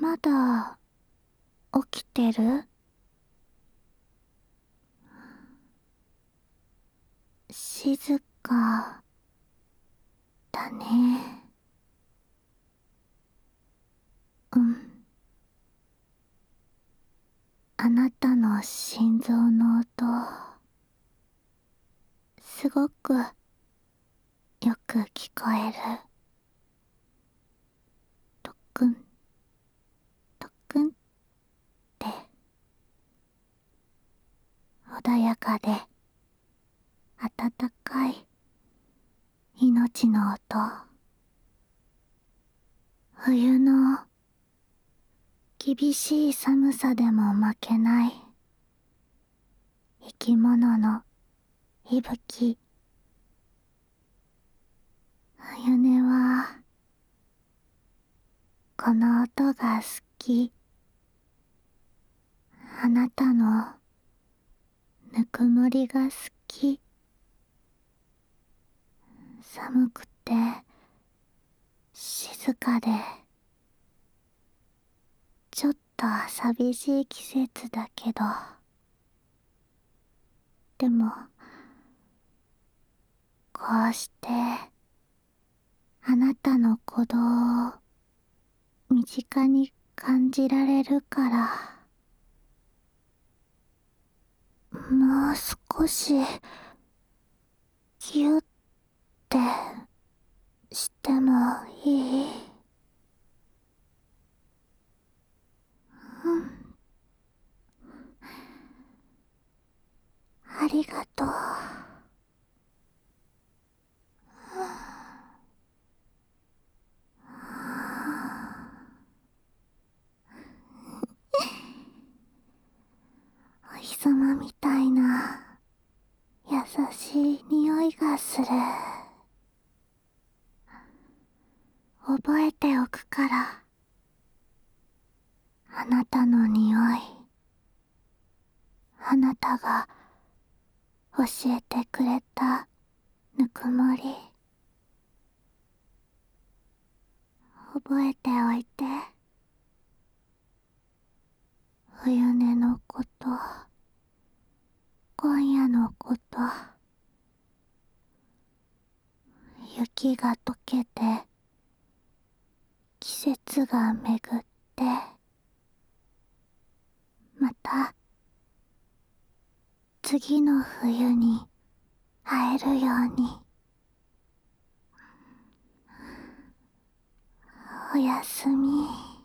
まだ起きてる？静かだね。うん。あなたの心臓の音、すごくよく聞こえる。トクン、トクンって穏やかで温かい命の音。冬の厳しい寒さでも負けない生き物の息吹。冬音はこの音が好き。あなたのぬくもりが好き。寒くて静かでちょっと寂しい季節だけど、でもこうしてあなたの鼓動を身近に感じられるから、もう少しギュッてしてもいい？うん、ありがとう。お日様みたいな優しい匂いがする。覚えておくから。あなたの匂い、あなたが教えてくれたぬくもり、覚えておいて。冬音のこと、今夜のこと、雪が溶けて季節が巡って、また次の冬に会えるように。おやすみ。